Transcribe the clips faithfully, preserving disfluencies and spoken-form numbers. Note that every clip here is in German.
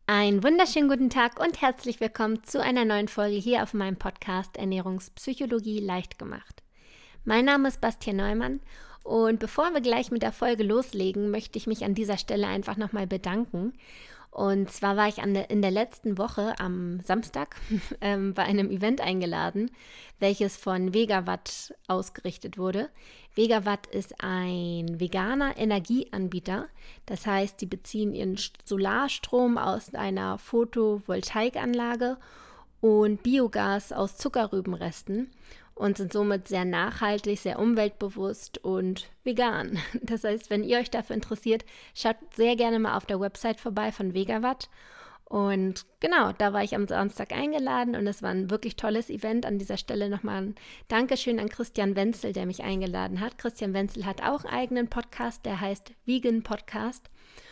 Einen wunderschönen guten Tag und herzlich willkommen zu einer neuen Folge hier auf meinem Podcast Ernährungspsychologie leicht gemacht. Mein Name ist Bastian Neumann und bevor wir gleich mit der Folge loslegen, möchte ich mich an dieser Stelle einfach nochmal bedanken. Und zwar war ich an der, in der letzten Woche am Samstag ähm, bei einem Event eingeladen, welches von Vegawatt ausgerichtet wurde. Vegawatt ist ein veganer Energieanbieter. Das heißt, die beziehen ihren Solarstrom aus einer Photovoltaikanlage und Biogas aus Zuckerrübenresten und sind somit sehr nachhaltig, sehr umweltbewusst und vegan. Das heißt, wenn ihr euch dafür interessiert, schaut sehr gerne mal auf der Website vorbei von Vegawatt. Und genau, da war ich am Samstag eingeladen und es war ein wirklich tolles Event. An dieser Stelle nochmal ein Dankeschön an Christian Wenzel, der mich eingeladen hat. Christian Wenzel hat auch einen eigenen Podcast, der heißt Vegan Podcast.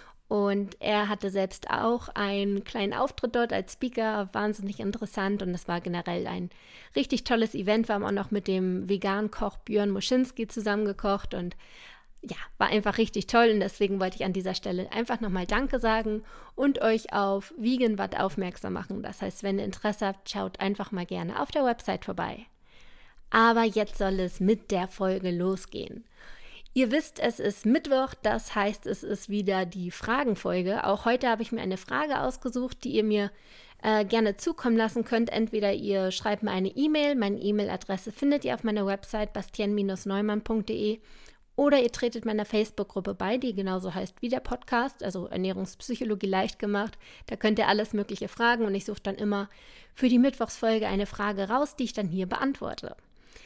Und er hatte selbst auch einen kleinen Auftritt dort als Speaker, wahnsinnig interessant und es war generell ein richtig tolles Event. Wir haben auch noch mit dem Vegan-Koch Björn Moschinski zusammengekocht und ja, war einfach richtig toll und deswegen wollte ich an dieser Stelle einfach nochmal Danke sagen und euch auf Veganwatt aufmerksam machen. Das heißt, wenn ihr Interesse habt, schaut einfach mal gerne auf der Website vorbei. Aber jetzt soll es mit der Folge losgehen. Ihr wisst, es ist Mittwoch, das heißt, es ist wieder die Fragenfolge. Auch heute habe ich mir eine Frage ausgesucht, die ihr mir äh, gerne zukommen lassen könnt. Entweder ihr schreibt mir eine E-Mail, meine E-Mail-Adresse findet ihr auf meiner Website bastian neumann punkt de oder ihr tretet meiner Facebook-Gruppe bei, die genauso heißt wie der Podcast, also Ernährungspsychologie leicht gemacht. Da könnt ihr alles Mögliche fragen und ich suche dann immer für die Mittwochsfolge eine Frage raus, die ich dann hier beantworte.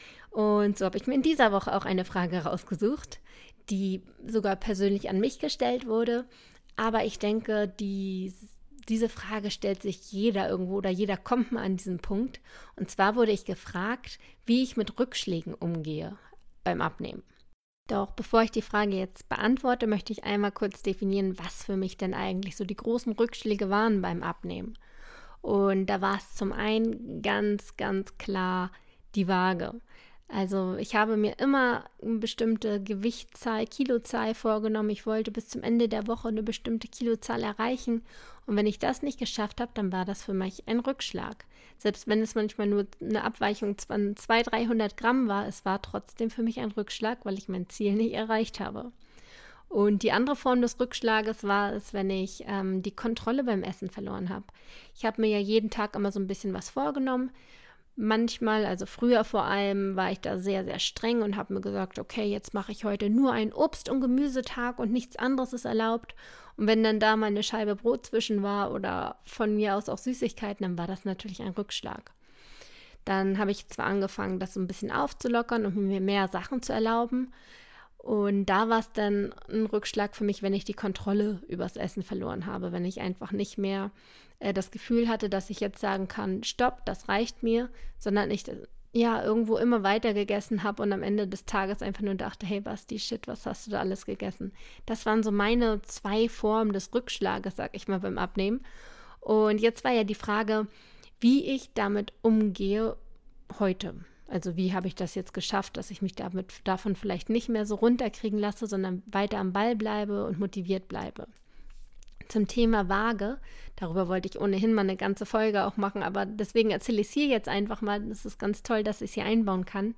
Und so habe ich mir in dieser Woche auch eine Frage rausgesucht, die sogar persönlich an mich gestellt wurde. Aber ich denke, die, diese Frage stellt sich jeder irgendwo oder jeder kommt mal an diesen Punkt. Und zwar wurde ich gefragt, wie ich mit Rückschlägen umgehe beim Abnehmen. Doch bevor ich die Frage jetzt beantworte, möchte ich einmal kurz definieren, was für mich denn eigentlich so die großen Rückschläge waren beim Abnehmen. Und da war es zum einen ganz, ganz klar die Waage. Also ich habe mir immer eine bestimmte Gewichtszahl, Kilozahl vorgenommen. Ich wollte bis zum Ende der Woche eine bestimmte Kilozahl erreichen. Und wenn ich das nicht geschafft habe, dann war das für mich ein Rückschlag. Selbst wenn es manchmal nur eine Abweichung von zweihundert, dreihundert Gramm war, es war trotzdem für mich ein Rückschlag, weil ich mein Ziel nicht erreicht habe. Und die andere Form des Rückschlages war es, wenn ich ähm, die Kontrolle beim Essen verloren habe. Ich habe mir ja jeden Tag immer so ein bisschen was vorgenommen. Manchmal, also früher vor allem, war ich da sehr, sehr streng und habe mir gesagt, okay, jetzt mache ich heute nur einen Obst- und Gemüsetag und nichts anderes ist erlaubt. Und wenn dann da mal eine Scheibe Brot zwischen war oder von mir aus auch Süßigkeiten, dann war das natürlich ein Rückschlag. Dann habe ich zwar angefangen, das so ein bisschen aufzulockern und mir mehr Sachen zu erlauben. Und da war es dann ein Rückschlag für mich, wenn ich die Kontrolle übers Essen verloren habe, wenn ich einfach nicht mehr äh, das Gefühl hatte, dass ich jetzt sagen kann, stopp, das reicht mir, sondern ich ja irgendwo immer weiter gegessen habe und am Ende des Tages einfach nur dachte, hey Basti, shit, was hast du da alles gegessen? Das waren so meine zwei Formen des Rückschlages, sag ich mal, beim Abnehmen. Und jetzt war ja die Frage, wie ich damit umgehe heute. Also wie habe ich das jetzt geschafft, dass ich mich damit, davon vielleicht nicht mehr so runterkriegen lasse, sondern weiter am Ball bleibe und motiviert bleibe. Zum Thema Waage, darüber wollte ich ohnehin mal eine ganze Folge auch machen, aber deswegen erzähle ich es hier jetzt einfach mal. Das ist ganz toll, dass ich es hier einbauen kann.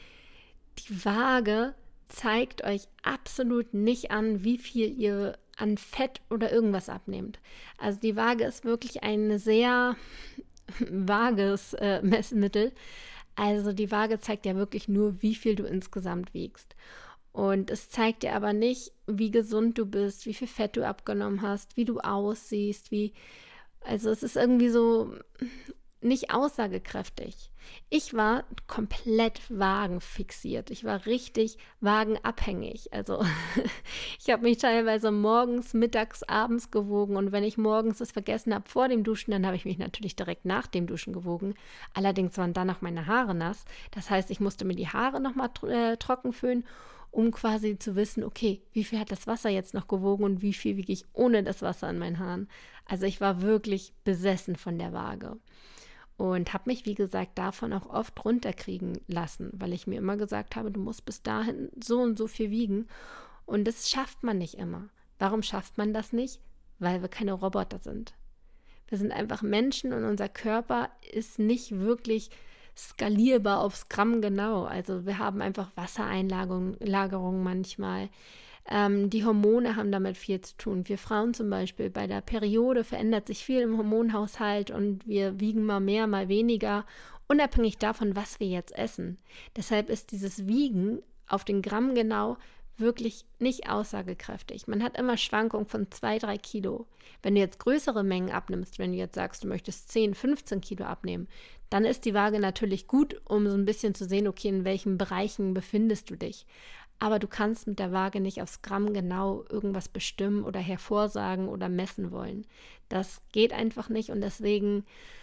Die Waage zeigt euch absolut nicht an, wie viel ihr an Fett oder irgendwas abnehmt. Also die Waage ist wirklich ein sehr vages äh, Messmittel. Also die Waage zeigt ja wirklich nur, wie viel du insgesamt wiegst. Und es zeigt dir aber nicht, wie gesund du bist, wie viel Fett du abgenommen hast, wie du aussiehst, wie, also es ist irgendwie so nicht aussagekräftig. Ich war komplett wagenfixiert. Ich war richtig wagenabhängig. Also ich habe mich teilweise morgens, mittags, abends gewogen und wenn ich morgens es vergessen habe vor dem Duschen, dann habe ich mich natürlich direkt nach dem Duschen gewogen. Allerdings waren danach meine Haare nass. Das heißt, ich musste mir die Haare nochmal äh, trocken föhnen, um quasi zu wissen, okay, wie viel hat das Wasser jetzt noch gewogen und wie viel wiege ich ohne das Wasser an meinen Haaren. Also ich war wirklich besessen von der Waage. Und habe mich, wie gesagt, davon auch oft runterkriegen lassen, weil ich mir immer gesagt habe, du musst bis dahin so und so viel wiegen. Und das schafft man nicht immer. Warum schafft man das nicht? Weil wir keine Roboter sind. Wir sind einfach Menschen und unser Körper ist nicht wirklich skalierbar aufs Gramm genau. Also wir haben einfach Wassereinlagerung Lagerung manchmal. Ähm, die Hormone haben damit viel zu tun. Wir Frauen zum Beispiel, bei der Periode verändert sich viel im Hormonhaushalt und wir wiegen mal mehr, mal weniger, unabhängig davon, was wir jetzt essen. Deshalb ist dieses Wiegen auf den Gramm genau wirklich nicht aussagekräftig. Man hat immer Schwankungen von zwei, drei Kilo. Wenn du jetzt größere Mengen abnimmst, wenn du jetzt sagst, du möchtest zehn, fünfzehn Kilo abnehmen, dann ist die Waage natürlich gut, um so ein bisschen zu sehen, okay, in welchen Bereichen befindest du dich. Aber du kannst mit der Waage nicht aufs Gramm genau irgendwas bestimmen oder hervorsagen oder messen wollen. Das geht einfach nicht und deswegen,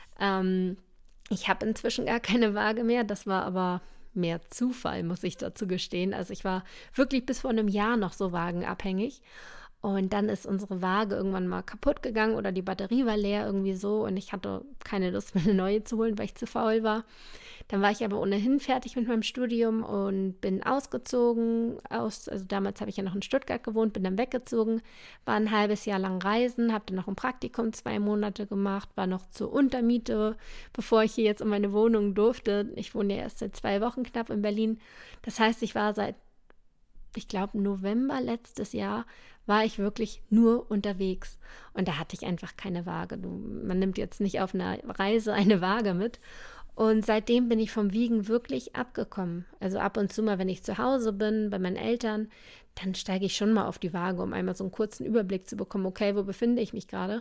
ähm, ich habe inzwischen gar keine Waage mehr. Das war aber mehr Zufall, muss ich dazu gestehen. Also ich war wirklich bis vor einem Jahr noch so wagenabhängig. Und dann ist unsere Waage irgendwann mal kaputt gegangen oder die Batterie war leer irgendwie so und ich hatte keine Lust, mir eine neue zu holen, weil ich zu faul war. Dann war ich aber ohnehin fertig mit meinem Studium und bin ausgezogen. Aus, also damals habe ich ja noch in Stuttgart gewohnt, bin dann weggezogen, war ein halbes Jahr lang reisen, habe dann noch ein Praktikum zwei Monate gemacht, war noch zur Untermiete, bevor ich hier jetzt in meine Wohnung durfte. Ich wohne ja erst seit zwei Wochen knapp in Berlin. Das heißt, ich war seit, ich glaube, November letztes Jahr war ich wirklich nur unterwegs. Und da hatte ich einfach keine Waage. Du, man nimmt jetzt nicht auf einer Reise eine Waage mit. Und seitdem bin ich vom Wiegen wirklich abgekommen. Also ab und zu mal, wenn ich zu Hause bin, bei meinen Eltern, dann steige ich schon mal auf die Waage, um einmal so einen kurzen Überblick zu bekommen, okay, wo befinde ich mich gerade?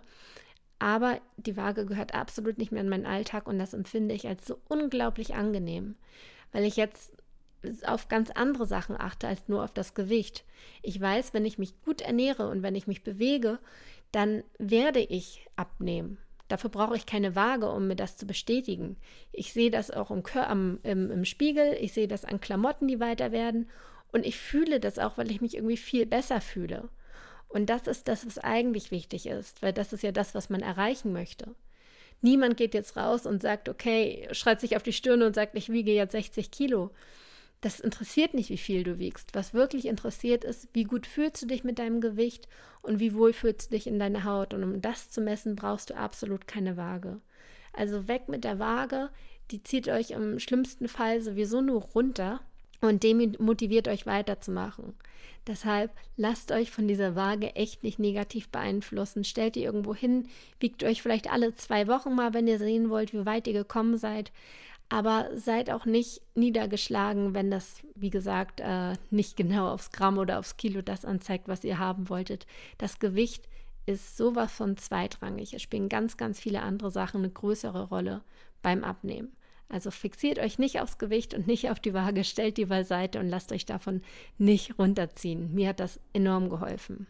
Aber die Waage gehört absolut nicht mehr in meinen Alltag und das empfinde ich als so unglaublich angenehm, weil ich jetzt auf ganz andere Sachen achte als nur auf das Gewicht. Ich weiß, wenn ich mich gut ernähre und wenn ich mich bewege, dann werde ich abnehmen. Dafür brauche ich keine Waage, um mir das zu bestätigen. Ich sehe das auch im, im, im, im Spiegel, ich sehe das an Klamotten, die weiter werden und ich fühle das auch, weil ich mich irgendwie viel besser fühle. Und das ist das, was eigentlich wichtig ist, weil das ist ja das, was man erreichen möchte. Niemand geht jetzt raus und sagt, okay, schreibt sich auf die Stirn und sagt, ich wiege jetzt sechzig Kilo. Das interessiert nicht, wie viel du wiegst. Was wirklich interessiert ist, wie gut fühlst du dich mit deinem Gewicht und wie wohl fühlst du dich in deiner Haut. Und um das zu messen, brauchst du absolut keine Waage. Also weg mit der Waage, die zieht euch im schlimmsten Fall sowieso nur runter und demotiviert euch weiterzumachen. Deshalb lasst euch von dieser Waage echt nicht negativ beeinflussen. Stellt ihr irgendwo hin, wiegt euch vielleicht alle zwei Wochen mal, wenn ihr sehen wollt, wie weit ihr gekommen seid. Aber seid auch nicht niedergeschlagen, wenn das, wie gesagt, äh, nicht genau aufs Gramm oder aufs Kilo das anzeigt, was ihr haben wolltet. Das Gewicht ist sowas von zweitrangig. Es spielen ganz, ganz viele andere Sachen eine größere Rolle beim Abnehmen. Also fixiert euch nicht aufs Gewicht und nicht auf die Waage, stellt die beiseite und lasst euch davon nicht runterziehen. Mir hat das enorm geholfen.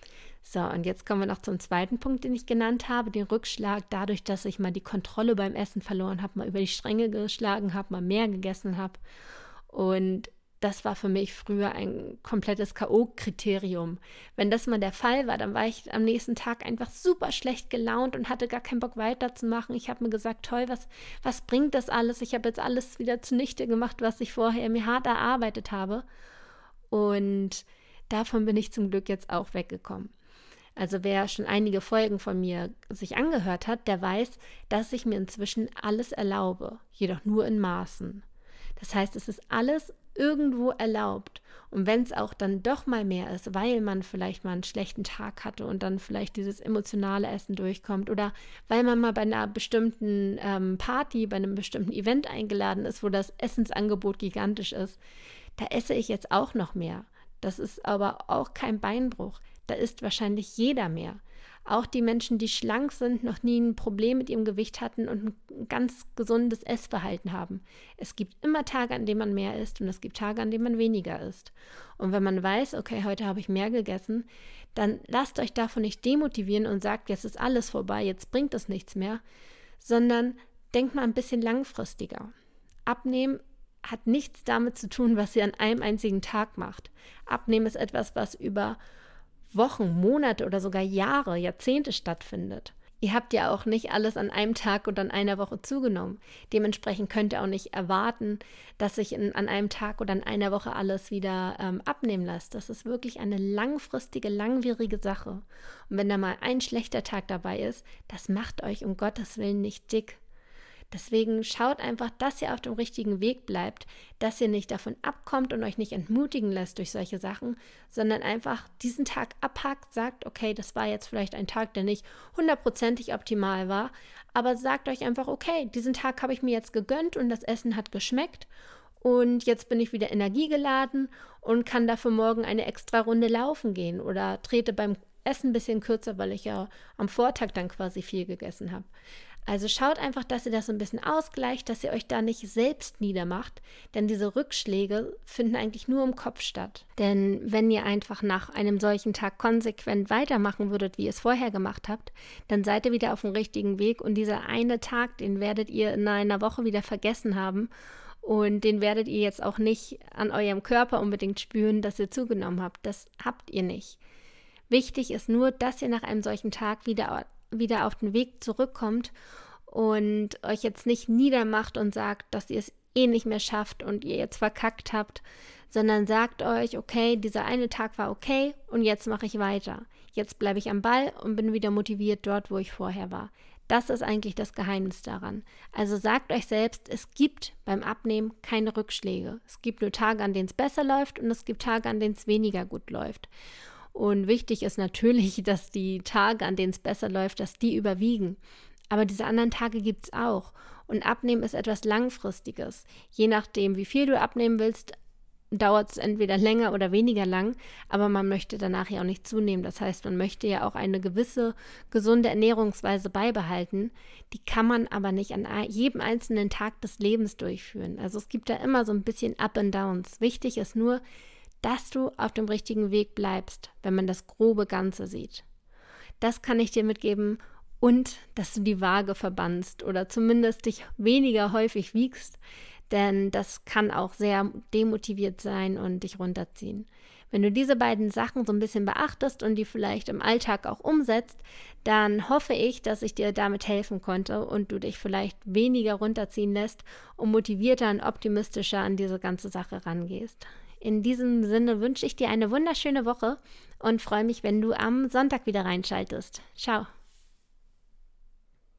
So, und jetzt kommen wir noch zum zweiten Punkt, den ich genannt habe, den Rückschlag, dadurch, dass ich mal die Kontrolle beim Essen verloren habe, mal über die Stränge geschlagen habe, mal mehr gegessen habe. Und das war für mich früher ein komplettes K O-Kriterium. Wenn das mal der Fall war, dann war ich am nächsten Tag einfach super schlecht gelaunt und hatte gar keinen Bock weiterzumachen. Ich habe mir gesagt, toll, was, was bringt das alles? Ich habe jetzt alles wieder zunichte gemacht, was ich vorher mir hart erarbeitet habe. Und davon bin ich zum Glück jetzt auch weggekommen. Also wer schon einige Folgen von mir sich angehört hat, der weiß, dass ich mir inzwischen alles erlaube, jedoch nur in Maßen. Das heißt, es ist alles irgendwo erlaubt. Und wenn es auch dann doch mal mehr ist, weil man vielleicht mal einen schlechten Tag hatte und dann vielleicht dieses emotionale Essen durchkommt oder weil man mal bei einer bestimmten ähm, Party, bei einem bestimmten Event eingeladen ist, wo das Essensangebot gigantisch ist, da esse ich jetzt auch noch mehr. Das ist aber auch kein Beinbruch. Da isst wahrscheinlich jeder mehr. Auch die Menschen, die schlank sind, noch nie ein Problem mit ihrem Gewicht hatten und ein ganz gesundes Essverhalten haben. Es gibt immer Tage, an denen man mehr isst und es gibt Tage, an denen man weniger isst. Und wenn man weiß, okay, heute habe ich mehr gegessen, dann lasst euch davon nicht demotivieren und sagt, jetzt ist alles vorbei, jetzt bringt es nichts mehr, sondern denkt mal ein bisschen langfristiger. Abnehmen hat nichts damit zu tun, was ihr an einem einzigen Tag macht. Abnehmen ist etwas, was über Wochen, Monate oder sogar Jahre, Jahrzehnte stattfindet. Ihr habt ja auch nicht alles an einem Tag und an einer Woche zugenommen. Dementsprechend könnt ihr auch nicht erwarten, dass sich in, an einem Tag oder in einer Woche alles wieder ähm, abnehmen lässt. Das ist wirklich eine langfristige, langwierige Sache. Und wenn da mal ein schlechter Tag dabei ist, das macht euch um Gottes Willen nicht dick. Deswegen schaut einfach, dass ihr auf dem richtigen Weg bleibt, dass ihr nicht davon abkommt und euch nicht entmutigen lässt durch solche Sachen, sondern einfach diesen Tag abhakt, sagt, okay, das war jetzt vielleicht ein Tag, der nicht hundertprozentig optimal war, aber sagt euch einfach, okay, diesen Tag habe ich mir jetzt gegönnt und das Essen hat geschmeckt und jetzt bin ich wieder energiegeladen und kann dafür morgen eine extra Runde laufen gehen oder trete beim Essen ein bisschen kürzer, weil ich ja am Vortag dann quasi viel gegessen habe. Also schaut einfach, dass ihr das so ein bisschen ausgleicht, dass ihr euch da nicht selbst niedermacht, denn diese Rückschläge finden eigentlich nur im Kopf statt. Denn wenn ihr einfach nach einem solchen Tag konsequent weitermachen würdet, wie ihr es vorher gemacht habt, dann seid ihr wieder auf dem richtigen Weg und dieser eine Tag, den werdet ihr in einer Woche wieder vergessen haben und den werdet ihr jetzt auch nicht an eurem Körper unbedingt spüren, dass ihr zugenommen habt. Das habt ihr nicht. Wichtig ist nur, dass ihr nach einem solchen Tag wieder wieder auf den Weg zurückkommt und euch jetzt nicht niedermacht und sagt, dass ihr es eh nicht mehr schafft und ihr jetzt verkackt habt, sondern sagt euch, okay, dieser eine Tag war okay und jetzt mache ich weiter. Jetzt bleibe ich am Ball und bin wieder motiviert dort, wo ich vorher war. Das ist eigentlich das Geheimnis daran. Also sagt euch selbst, es gibt beim Abnehmen keine Rückschläge. Es gibt nur Tage, an denen es besser läuft und es gibt Tage, an denen es weniger gut läuft. Und wichtig ist natürlich, dass die Tage, an denen es besser läuft, dass die überwiegen. Aber diese anderen Tage gibt es auch. Und Abnehmen ist etwas Langfristiges. Je nachdem, wie viel du abnehmen willst, dauert es entweder länger oder weniger lang. Aber man möchte danach ja auch nicht zunehmen. Das heißt, man möchte ja auch eine gewisse gesunde Ernährungsweise beibehalten. Die kann man aber nicht an jedem einzelnen Tag des Lebens durchführen. Also es gibt da immer so ein bisschen Up and Downs. Wichtig ist nur, dass du auf dem richtigen Weg bleibst, wenn man das grobe Ganze sieht. Das kann ich dir mitgeben und dass du die Waage verbannst oder zumindest dich weniger häufig wiegst, denn das kann auch sehr demotiviert sein und dich runterziehen. Wenn du diese beiden Sachen so ein bisschen beachtest und die vielleicht im Alltag auch umsetzt, dann hoffe ich, dass ich dir damit helfen konnte und du dich vielleicht weniger runterziehen lässt und motivierter und optimistischer an diese ganze Sache rangehst. In diesem Sinne wünsche ich dir eine wunderschöne Woche und freue mich, wenn du am Sonntag wieder reinschaltest. Ciao.